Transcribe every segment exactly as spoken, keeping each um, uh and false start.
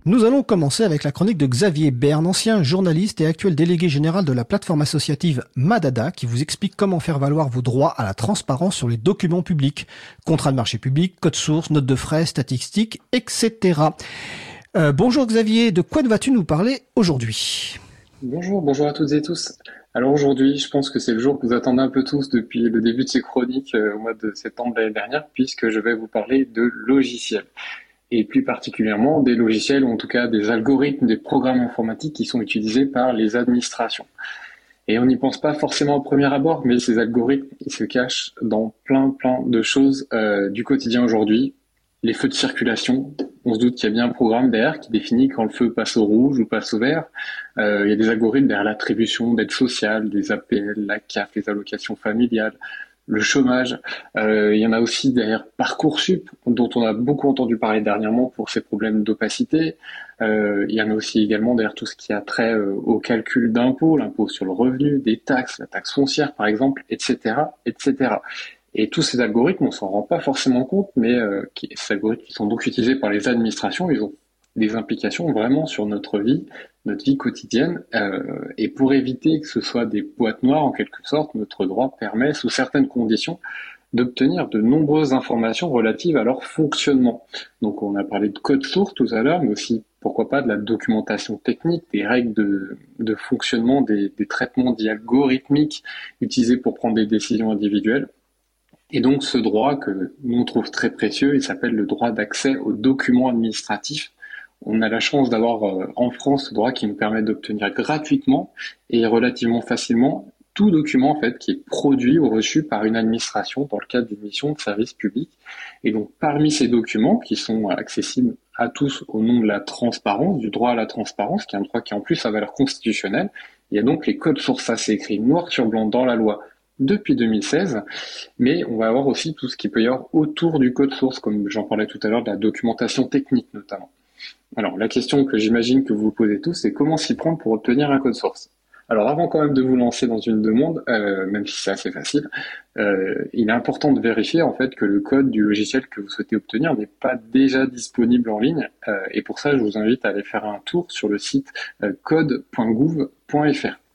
Nous allons commencer avec la chronique de Xavier Berne, ancien journaliste et actuel délégué général de la plateforme associative Madada, qui vous explique comment faire valoir vos droits à la transparence sur les documents publics, contrats de marché public, code source, notes de frais, statistiques, et cetera. Euh, bonjour Xavier, de quoi vas-tu nous parler aujourd'hui ? Bonjour, bonjour à toutes et tous. Alors aujourd'hui, je pense que c'est le jour que vous attendez un peu tous depuis le début de ces chroniques euh, au mois de septembre de l'année dernière, puisque je vais vous parler de logiciels. Et plus particulièrement des logiciels, ou en tout cas des algorithmes, des programmes informatiques qui sont utilisés par les administrations. Et on n'y pense pas forcément au premier abord, mais ces algorithmes, ils se cachent dans plein plein de choses euh, du quotidien aujourd'hui. Les feux de circulation, on se doute qu'il y a bien un programme derrière qui définit quand le feu passe au rouge ou passe au vert. Euh, il y a des algorithmes derrière l'attribution d'aide sociale, des A P L, la C A F, les allocations familiales, le chômage. Euh, il y en a aussi derrière Parcoursup, dont on a beaucoup entendu parler dernièrement pour ses problèmes d'opacité. Euh, il y en a aussi également derrière tout ce qui a trait euh, au calcul d'impôts, l'impôt sur le revenu, des taxes, la taxe foncière par exemple, et cetera, et cetera. Et tous ces algorithmes, on s'en rend pas forcément compte, mais euh, qui, ces algorithmes qui sont donc utilisés par les administrations, ils ont des implications vraiment sur notre vie, notre vie quotidienne. Euh, et pour éviter que ce soit des boîtes noires, en quelque sorte, notre droit permet, sous certaines conditions, d'obtenir de nombreuses informations relatives à leur fonctionnement. Donc on a parlé de code source tout à l'heure, mais aussi, pourquoi pas, de la documentation technique, des règles de, de fonctionnement, des, des traitements dits algorithmiques utilisés pour prendre des décisions individuelles. Et donc ce droit que nous on trouve très précieux, il s'appelle le droit d'accès aux documents administratifs. On a la chance d'avoir euh, en France ce droit qui nous permet d'obtenir gratuitement et relativement facilement tout document en fait qui est produit ou reçu par une administration dans le cadre d'une mission de service public. Et donc parmi ces documents qui sont accessibles à tous au nom de la transparence, du droit à la transparence, qui est un droit qui en plus a valeur constitutionnelle, il y a donc les codes sources. Ça c'est écrit noir sur blanc dans la loi depuis deux mille seize, mais on va avoir aussi tout ce qu'il peut y avoir autour du code source, comme j'en parlais tout à l'heure, de la documentation technique notamment. Alors la question que j'imagine que vous vous posez tous, c'est comment s'y prendre pour obtenir un code source. Alors avant quand même de vous lancer dans une demande, euh, même si c'est assez facile, euh, il est important de vérifier en fait que le code du logiciel que vous souhaitez obtenir n'est pas déjà disponible en ligne, euh, et pour ça je vous invite à aller faire un tour sur le site euh, code point gouv point f r.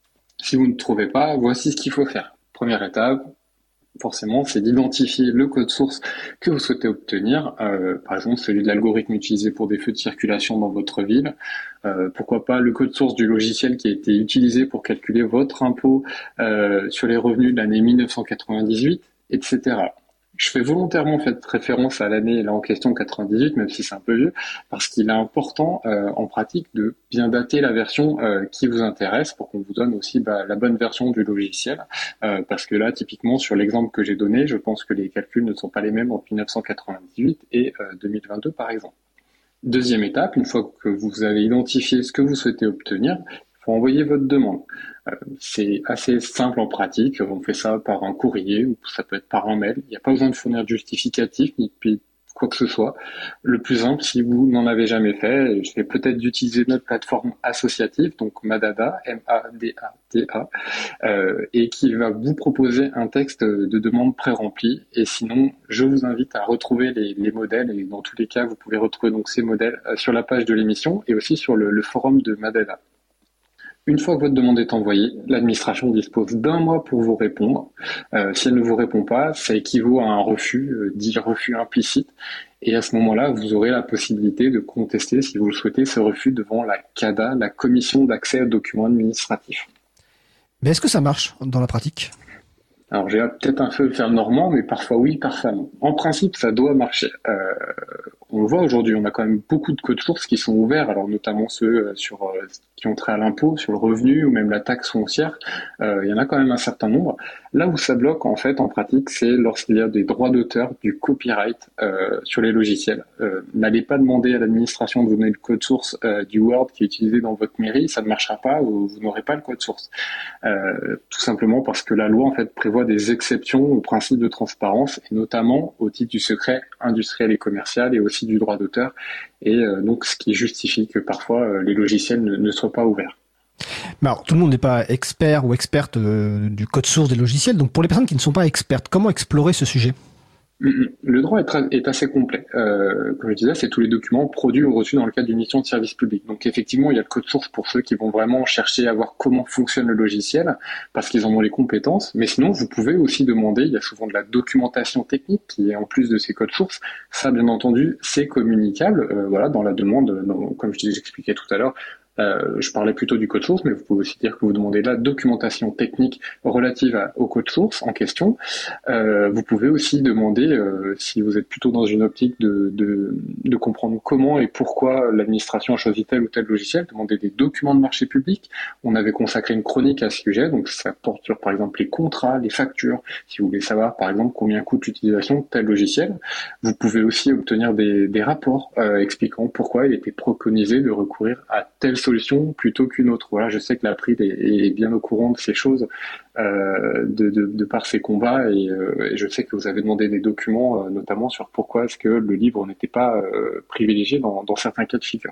Si vous ne trouvez pas, voici ce qu'il faut faire. Première étape, forcément, c'est d'identifier le code source que vous souhaitez obtenir, euh, par exemple celui de l'algorithme utilisé pour des feux de circulation dans votre ville, euh, pourquoi pas le code source du logiciel qui a été utilisé pour calculer votre impôt euh, sur les revenus de l'année mille neuf cent quatre-vingt-dix-huit, et cetera. Je fais volontairement cette référence à l'année là en question quatre-vingt-dix-huit, même si c'est un peu vieux, parce qu'il est important euh, en pratique de bien dater la version euh, qui vous intéresse pour qu'on vous donne aussi bah, la bonne version du logiciel. Euh, parce que là, typiquement, sur l'exemple que j'ai donné, je pense que les calculs ne sont pas les mêmes entre mille neuf cent quatre-vingt-dix-huit et euh, deux mille vingt-deux, par exemple. Deuxième étape, une fois que vous avez identifié ce que vous souhaitez obtenir, il faut envoyer votre demande. Euh, c'est assez simple en pratique, on fait ça par un courrier ou ça peut être par un mail. Il n'y a pas besoin de fournir de justificatif ni de quoi que ce soit. Le plus simple, si vous n'en avez jamais fait, je vais peut-être d'utiliser notre plateforme associative, donc Madada, M A D A D A, euh, et qui va vous proposer un texte de demande pré-rempli. Et sinon, je vous invite à retrouver les, les modèles, et dans tous les cas, vous pouvez retrouver donc ces modèles sur la page de l'émission et aussi sur le, le forum de Madada. Une fois que votre demande est envoyée, l'administration dispose d'un mois pour vous répondre. Euh, si elle ne vous répond pas, ça équivaut à un refus, euh, dit refus implicite. Et à ce moment-là, vous aurez la possibilité de contester, si vous le souhaitez, ce refus devant la C A D A, la Commission d'accès aux documents administratifs. Mais est-ce que ça marche dans la pratique ? Alors j'ai peut-être un peu faire le normand, mais parfois oui, parfois non. En principe, ça doit marcher. Euh, on le voit aujourd'hui, on a quand même beaucoup de codes sources qui sont ouverts, alors notamment ceux sur euh, qui ont trait à l'impôt, sur le revenu ou même la taxe foncière. Euh, il y en a quand même un certain nombre. Là où ça bloque en fait en pratique, c'est lorsqu'il y a des droits d'auteur, du copyright euh, sur les logiciels. Euh, n'allez pas demander à l'administration de vous donner le code source euh, du Word qui est utilisé dans votre mairie, ça ne marchera pas, ou vous n'aurez pas le code source. Euh, tout simplement parce que la loi en fait prévoit des exceptions au principe de transparence, et notamment au titre du secret industriel et commercial et aussi du droit d'auteur, et euh, donc ce qui justifie que parfois euh, les logiciels ne, ne soient pas ouverts. Mais alors, tout le monde n'est pas expert ou experte euh, du code source des logiciels, donc pour les personnes qui ne sont pas expertes, comment explorer ce sujet ? Le droit est, très, est assez complet. Euh, comme je disais, c'est tous les documents produits ou reçus dans le cadre d'une mission de service public. Donc effectivement, il y a le code source pour ceux qui vont vraiment chercher à voir comment fonctionne le logiciel, parce qu'ils en ont les compétences. Mais sinon, vous pouvez aussi demander, il y a souvent de la documentation technique qui est en plus de ces codes sources. Ça, bien entendu, c'est communicable. Euh, voilà, dans la demande, dans, comme je t'expliquais tout à l'heure, Euh, je parlais plutôt du code source, mais vous pouvez aussi dire que vous demandez de la documentation technique relative à, au code source en question. Euh, vous pouvez aussi demander, euh, si vous êtes plutôt dans une optique de, de, de comprendre comment et pourquoi l'administration a choisi tel ou tel logiciel, demander des documents de marché public. On avait consacré une chronique à ce sujet, donc ça porte sur par exemple les contrats, les factures, si vous voulez savoir par exemple combien coûte l'utilisation de tel logiciel. Vous pouvez aussi obtenir des, des rapports euh, expliquant pourquoi il était préconisé de recourir à tel solution plutôt qu'une autre. Voilà, je sais que l'April est, est bien au courant de ces choses euh, de, de, de par ses combats et, euh, et je sais que vous avez demandé des documents, euh, notamment sur pourquoi est-ce que le livre n'était pas euh, privilégié dans, dans certains cas de figure.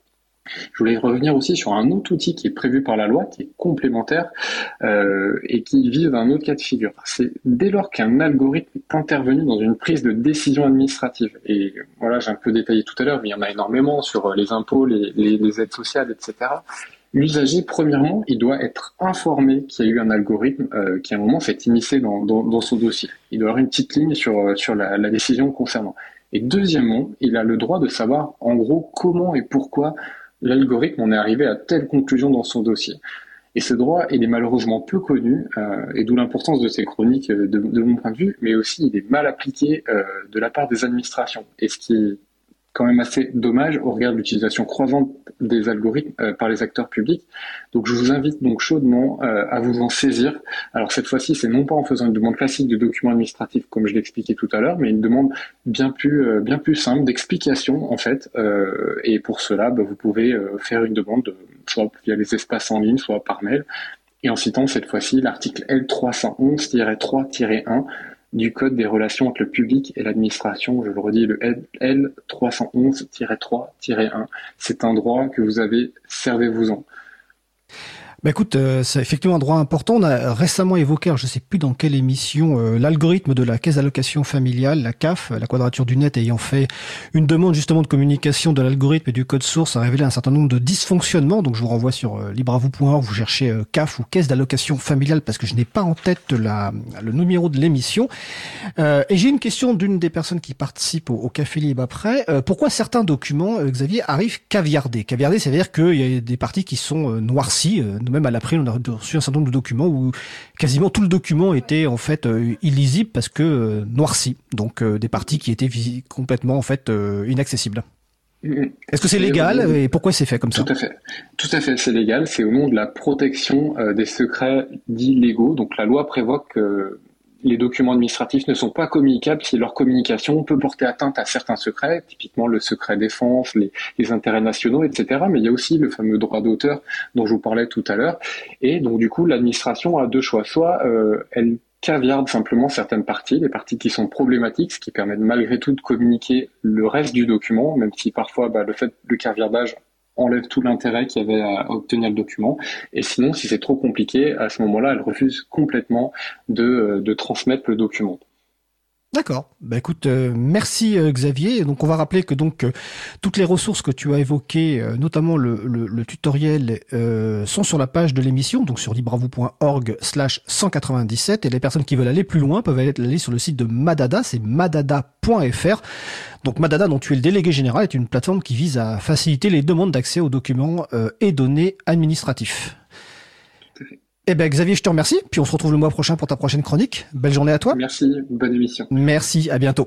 Je voulais revenir aussi sur un autre outil qui est prévu par la loi, qui est complémentaire euh, et qui vise un autre cas de figure. C'est dès lors qu'un algorithme est intervenu dans une prise de décision administrative. Et voilà, j'ai un peu détaillé tout à l'heure, mais il y en a énormément sur les impôts, les, les, les aides sociales, et cetera. L'usager, premièrement, il doit être informé qu'il y a eu un algorithme euh, qui à un moment s'est immiscé dans, dans, dans son dossier. Il doit avoir une petite ligne sur, sur la, la décision concernant. Et deuxièmement, il a le droit de savoir en gros comment et pourquoi l'algorithme en est arrivé à telle conclusion dans son dossier. Et ce droit, il est malheureusement peu connu, euh, et d'où l'importance de ces chroniques de, de mon point de vue, mais aussi il est mal appliqué euh, de la part des administrations. Et ce qui est quand même assez dommage au regard de l'utilisation croissante des algorithmes euh, par les acteurs publics. Donc je vous invite donc chaudement euh, à vous en saisir. Alors cette fois-ci, c'est non pas en faisant une demande classique de documents administratifs comme je l'expliquais tout à l'heure, mais une demande bien plus euh, bien plus simple d'explication en fait. Euh, et pour cela, bah, vous pouvez euh, faire une demande soit via les espaces en ligne, soit par mail, et en citant cette fois-ci l'article L trois cent onze tiret trois tiret un du Code des relations entre le public et l'administration. Je le redis, le L trois cent onze tiret trois tiret un. C'est un droit que vous avez, servez-vous-en. Bah écoute, euh, c'est effectivement un droit important. On a récemment évoqué, alors je sais plus dans quelle émission, euh, l'algorithme de la caisse d'allocation familiale, la C A F, la Quadrature du Net, ayant fait une demande justement de communication de l'algorithme et du code source, a révélé un certain nombre de dysfonctionnements. Donc je vous renvoie sur euh, libre à vous point org, vous cherchez euh, C A F ou caisse d'allocation familiale parce que je n'ai pas en tête la, le numéro de l'émission. Euh, et j'ai une question d'une des personnes qui participent au, au Café Libre après. Euh, pourquoi certains documents, euh, Xavier, arrivent caviardés? Caviardés, ça veut dire qu'il y a des parties qui sont euh, noircies. Euh, même à l'April, on a reçu un certain nombre de documents où quasiment tout le document était en fait euh, illisible parce que euh, noirci. Donc euh, des parties qui étaient visi- complètement en fait euh, inaccessibles. Est-ce que c'est légal et pourquoi c'est fait comme ça? Tout à fait. Tout à fait, c'est légal. C'est au nom de la protection euh, des secrets dits légaux. Donc la loi prévoit que les documents administratifs ne sont pas communicables si leur communication peut porter atteinte à certains secrets, typiquement le secret défense, les, les intérêts nationaux, et cetera. Mais il y a aussi le fameux droit d'auteur dont je vous parlais tout à l'heure. Et donc du coup, l'administration a deux choix. Soit euh, elle caviarde simplement certaines parties, les parties qui sont problématiques, ce qui permet malgré tout de communiquer le reste du document, même si parfois bah, le fait le caviardage enlève tout l'intérêt qu'il y avait à obtenir le document. Et sinon, si c'est trop compliqué, à ce moment-là, elle refuse complètement de, de transmettre le document. D'accord. Bah écoute, euh, merci euh, Xavier. Donc on va rappeler que donc euh, toutes les ressources que tu as évoquées, euh, notamment le, le, le tutoriel, euh, sont sur la page de l'émission, donc sur libre à vous point org slash cent quatre-vingt-dix-sept. Et les personnes qui veulent aller plus loin peuvent aller sur le site de Madada, c'est madada point f r. Donc Madada, dont tu es le délégué général, est une plateforme qui vise à faciliter les demandes d'accès aux documents euh, et données administratifs. Eh ben Xavier, je te remercie. Puis on se retrouve le mois prochain pour ta prochaine chronique. Belle journée à toi. Merci, bonne émission. Merci, à bientôt.